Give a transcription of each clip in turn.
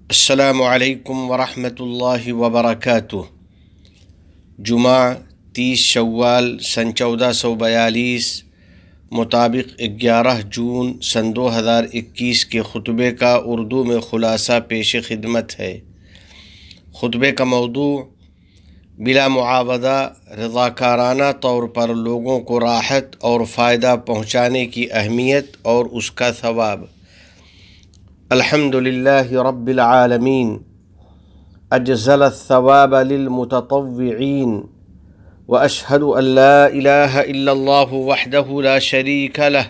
السلام علیکم ورحمۃ اللہ وبرکاتہ۔ جمعہ 30 شوال سن 1442 مطابق 11 جون سن 2021 کے خطبے کا اردو میں خلاصہ پیش خدمت ہے۔ خطبے کا موضوع بلا معاوضہ رضاکارانہ طور پر لوگوں کو راحت اور فائدہ پہنچانے کی اہمیت اور اس کا ثواب۔ الحمد للہ رب العالمین اجزل الثواب للمتطوعین واشہد ان لا الہ الا اللہ وحدہ لا شریک لہ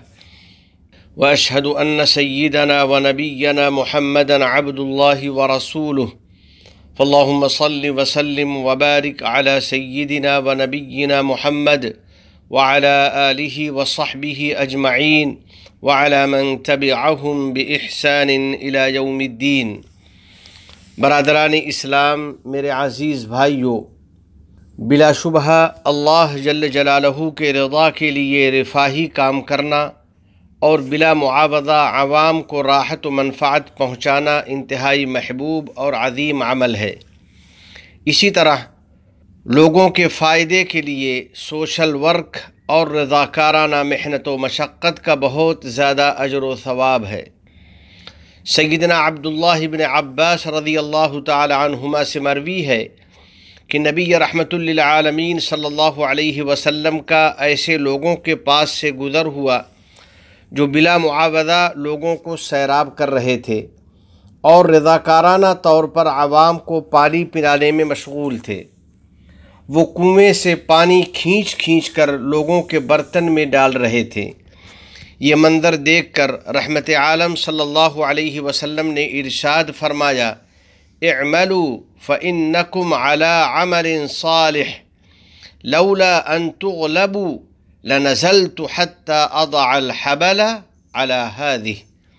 واشہد ان سیدنا ونبینا محمدا عبد اللہ ورسولہ فاللہم صل وسلم وبارک علی سیدنا ونبینا محمد وعلی آلہ وصحبہ اجمعین وعلى من تبعهم بإحسان إلى يوم الدین۔ برادران اسلام، میرے عزیز بھائیو، بلا شبہ اللہ جل جلالہ کے رضا کے لیے رفاہی کام کرنا اور بلا معاوضہ عوام کو راحت و منفعت پہنچانا انتہائی محبوب اور عظیم عمل ہے۔ اسی طرح لوگوں کے فائدے کے لیے سوشل ورک اور رضاکارانہ محنت و مشقت کا بہت زیادہ اجر و ثواب ہے۔ سیدنا عبداللہ بن عباس رضی اللہ تعالی عنہما سے مروی ہے کہ نبی رحمت للعالمین صلی اللہ علیہ وسلم کا ایسے لوگوں کے پاس سے گزر ہوا جو بلا معاوضہ لوگوں کو سیراب کر رہے تھے اور رضاکارانہ طور پر عوام کو پانی پلانے میں مشغول تھے۔ وہ کنویں سے پانی کھینچ کھینچ کر لوگوں کے برتن میں ڈال رہے تھے۔ یہ منظر دیکھ کر رحمت عالم صلی اللہ علیہ وسلم نے ارشاد فرمایا، اعملوا فإنکم علی عمل صالح لولا ان تغلبوا لنزلت حتی اضع الحبل علی هذه۔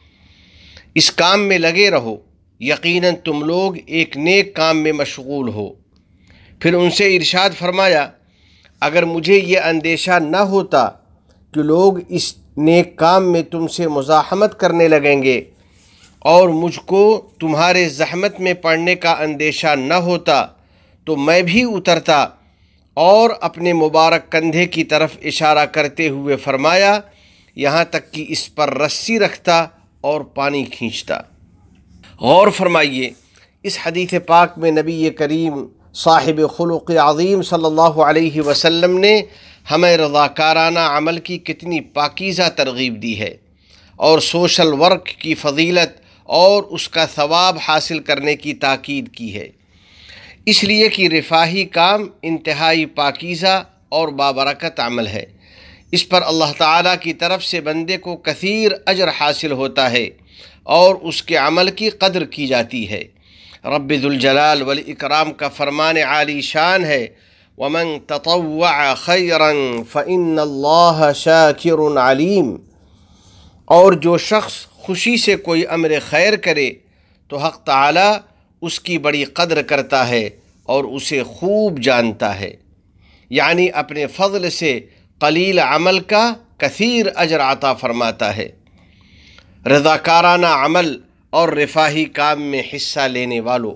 اس کام میں لگے رہو، یقیناً تم لوگ ایک نیک کام میں مشغول ہو۔ پھر ان سے ارشاد فرمایا، اگر مجھے یہ اندیشہ نہ ہوتا کہ لوگ اس نیک کام میں تم سے مزاحمت کرنے لگیں گے اور مجھ کو تمہارے زحمت میں پڑنے کا اندیشہ نہ ہوتا تو میں بھی اترتا اور اپنے مبارک کندھے کی طرف اشارہ کرتے ہوئے فرمایا، یہاں تک کہ اس پر رسی رکھتا اور پانی کھینچتا۔ غور فرمائیے، اس حدیث پاک میں نبی کریم صاحب خلق عظیم صلی اللہ علیہ وسلم نے ہمیں رضاکارانہ عمل کی کتنی پاکیزہ ترغیب دی ہے اور سوشل ورک کی فضیلت اور اس کا ثواب حاصل کرنے کی تاکید کی ہے، اس لیے کہ رفاہی کام انتہائی پاکیزہ اور بابرکت عمل ہے۔ اس پر اللہ تعالیٰ کی طرف سے بندے کو کثیر اجر حاصل ہوتا ہے اور اس کے عمل کی قدر کی جاتی ہے۔ رب ذوالجلال والاکرام کا فرمان عالی شان ہے، وَمَن تَطَوَّعَ خَيْرًا فَإِنَّ اللَّهَ شَاكِرٌ عَلِيمٌ۔ اور جو شخص خوشی سے کوئی امر خیر کرے تو حق تعالی اس کی بڑی قدر کرتا ہے اور اسے خوب جانتا ہے، یعنی اپنے فضل سے قلیل عمل کا کثیر اجر عطا فرماتا ہے۔ رضاکارانہ عمل اور رفاہی کام میں حصہ لینے والوں،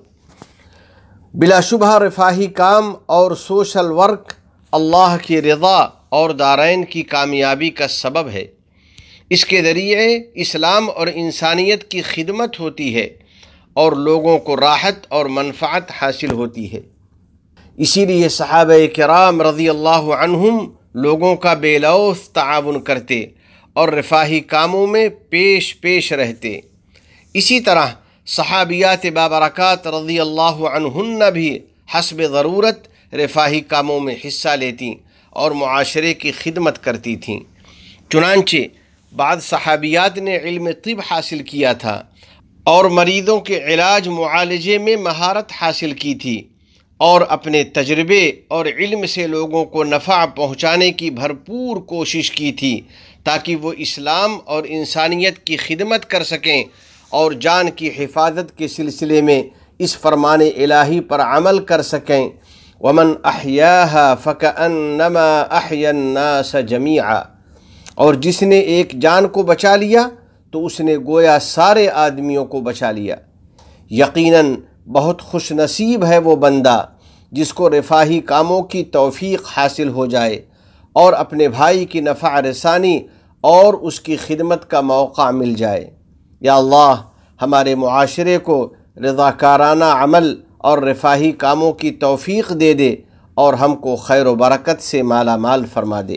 بلا شبہ رفاہی کام اور سوشل ورک اللہ کی رضا اور دارین کی کامیابی کا سبب ہے۔ اس کے ذریعے اسلام اور انسانیت کی خدمت ہوتی ہے اور لوگوں کو راحت اور منفعت حاصل ہوتی ہے۔ اسی لیے صحابہ کرام رضی اللہ عنہم لوگوں کا بے لوث تعاون کرتے اور رفاہی کاموں میں پیش رہتے۔ اسی طرح صحابیات بابرکات رضی اللہ عنہن بھی حسب ضرورت رفاہی کاموں میں حصہ لیتیں اور معاشرے کی خدمت کرتی تھیں۔ چنانچہ بعض صحابیات نے علم طب حاصل کیا تھا اور مریضوں کے علاج معالجے میں مہارت حاصل کی تھی اور اپنے تجربے اور علم سے لوگوں کو نفع پہنچانے کی بھرپور کوشش کی تھی تاکہ وہ اسلام اور انسانیت کی خدمت کر سکیں اور جان کی حفاظت کے سلسلے میں اس فرمان الہی پر عمل کر سکیں، وَمَنْ أَحْيَاهَا فَكَأَنَّمَا أَحْيَا النَّاسَ جَمِيعًا۔ اور جس نے ایک جان کو بچا لیا تو اس نے گویا سارے آدمیوں کو بچا لیا۔ یقیناً بہت خوش نصیب ہے وہ بندہ جس کو رفاہی کاموں کی توفیق حاصل ہو جائے اور اپنے بھائی کی نفع رسانی اور اس کی خدمت کا موقع مل جائے۔ یا اللہ، ہمارے معاشرے کو رضاکارانہ عمل اور رفاہی کاموں کی توفیق دے دے اور ہم کو خیر و برکت سے مالا مال فرما دے۔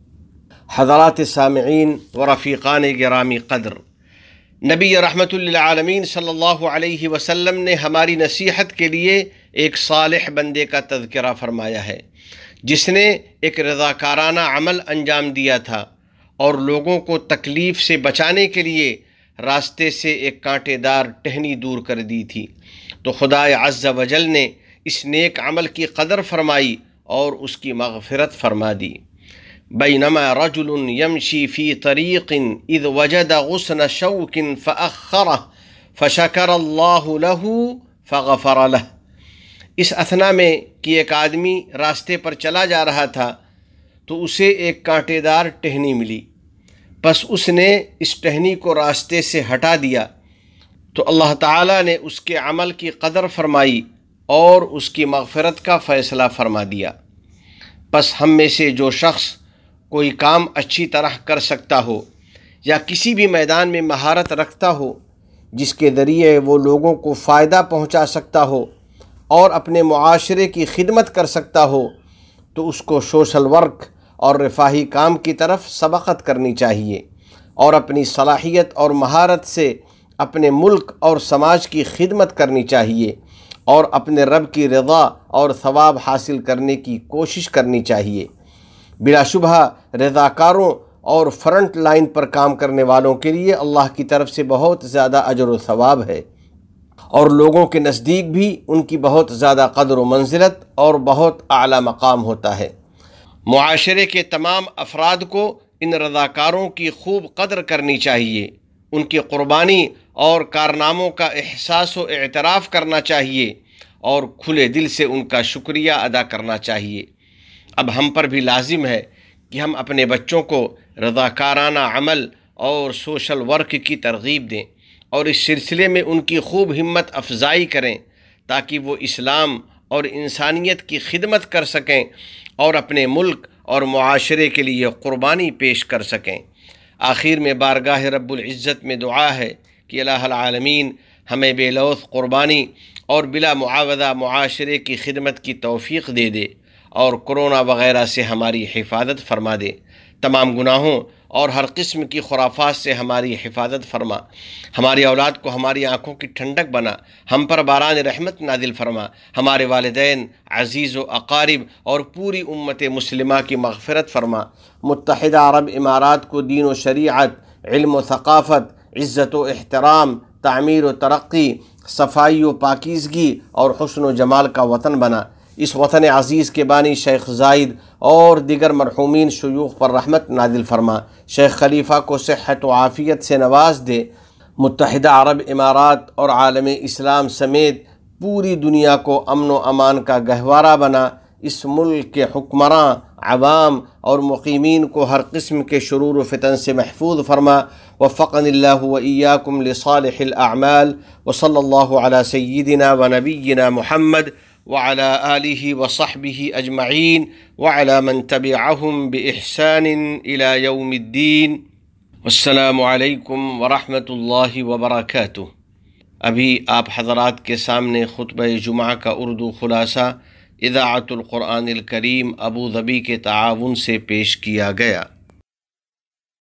حضرات سامعین و رفیقان گرامی قدر، نبی رحمت للعالمین صلی اللہ علیہ وسلم نے ہماری نصیحت کے لیے ایک صالح بندے کا تذکرہ فرمایا ہے جس نے ایک رضاکارانہ عمل انجام دیا تھا اور لوگوں کو تکلیف سے بچانے کے لیے راستے سے ایک کانٹے دار ٹہنی دور کر دی تھی، تو خدا عز و جل نے اس نیک عمل کی قدر فرمائی اور اس کی مغفرت فرما دی۔ بینما رجل یمشی فی طریق اذ وجد غصن شوک فأخرہ فشکر اللہ لہ فغفر لہ۔ اس اثنا میں کہ ایک آدمی راستے پر چلا جا رہا تھا تو اسے ایک کانٹے دار ٹہنی ملی، پس اس نے اس ٹہنی کو راستے سے ہٹا دیا تو اللہ تعالیٰ نے اس کے عمل کی قدر فرمائی اور اس کی مغفرت کا فیصلہ فرما دیا۔ پس ہم میں سے جو شخص کوئی کام اچھی طرح کر سکتا ہو یا کسی بھی میدان میں مہارت رکھتا ہو جس کے ذریعے وہ لوگوں کو فائدہ پہنچا سکتا ہو اور اپنے معاشرے کی خدمت کر سکتا ہو تو اس کو سوشل ورک اور رفاہی کام کی طرف سبقت کرنی چاہیے اور اپنی صلاحیت اور مہارت سے اپنے ملک اور سماج کی خدمت کرنی چاہیے اور اپنے رب کی رضا اور ثواب حاصل کرنے کی کوشش کرنی چاہیے۔ بلا شبہ رضاکاروں اور فرنٹ لائن پر کام کرنے والوں کے لیے اللہ کی طرف سے بہت زیادہ اجر و ثواب ہے اور لوگوں کے نزدیک بھی ان کی بہت زیادہ قدر و منزلت اور بہت اعلیٰ مقام ہوتا ہے۔ معاشرے کے تمام افراد کو ان رضاکاروں کی خوب قدر کرنی چاہیے، ان کی قربانی اور کارناموں کا احساس و اعتراف کرنا چاہیے اور کھلے دل سے ان کا شکریہ ادا کرنا چاہیے۔ اب ہم پر بھی لازم ہے کہ ہم اپنے بچوں کو رضاکارانہ عمل اور سوشل ورک کی ترغیب دیں اور اس سلسلے میں ان کی خوب ہمت افزائی کریں تاکہ وہ اسلام اور انسانیت کی خدمت کر سکیں اور اپنے ملک اور معاشرے کے لیے قربانی پیش کر سکیں۔ آخر میں بارگاہ رب العزت میں دعا ہے کہ الہ العالمین ہمیں بے لوث قربانی اور بلا معاوضہ معاشرے کی خدمت کی توفیق دے دے اور کرونا وغیرہ سے ہماری حفاظت فرما دے، تمام گناہوں اور ہر قسم کی خرافات سے ہماری حفاظت فرما، ہماری اولاد کو ہماری آنکھوں کی ٹھنڈک بنا، ہم پر باران رحمت نازل فرما، ہمارے والدین، عزیز و اقارب اور پوری امت مسلمہ کی مغفرت فرما۔ متحدہ عرب امارات کو دین و شریعت، علم و ثقافت، عزت و احترام، تعمیر و ترقی، صفائی و پاکیزگی اور حسن و جمال کا وطن بنا۔ اس وطن عزیز کے بانی شیخ زائد اور دیگر مرحومین شیوخ پر رحمت نازل فرما، شیخ خلیفہ کو صحت و عافیت سے نواز دے، متحدہ عرب امارات اور عالم اسلام سمیت پوری دنیا کو امن و امان کا گہوارہ بنا، اس ملک کے حکمراں، عوام اور مقیمین کو ہر قسم کے شرور و فتن سے محفوظ فرما۔ وفقنی اللہ و ایاکم لصالح الاعمال، وصلی اللہ علی سیدنا و نبینا محمد وعلى آلہ وصحبہ اجمعین وعلى من تبعہم بإحسان إلى یوم الدین۔ والسلام علیکم ورحمۃ اللہ وبرکاتہ۔ ابھی آپ حضرات کے سامنے خطبہ جمعہ کا اردو خلاصہ اذاعت القرآن الکریم ابوظبی کے تعاون سے پیش کیا گیا۔